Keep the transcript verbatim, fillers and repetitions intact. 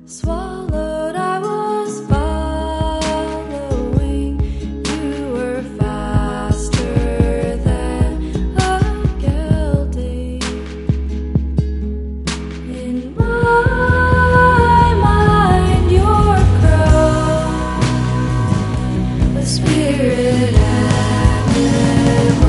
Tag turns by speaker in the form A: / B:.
A: Swallowed, I was following. You were faster than a guilty. In my mind, your crow, the spirit animal.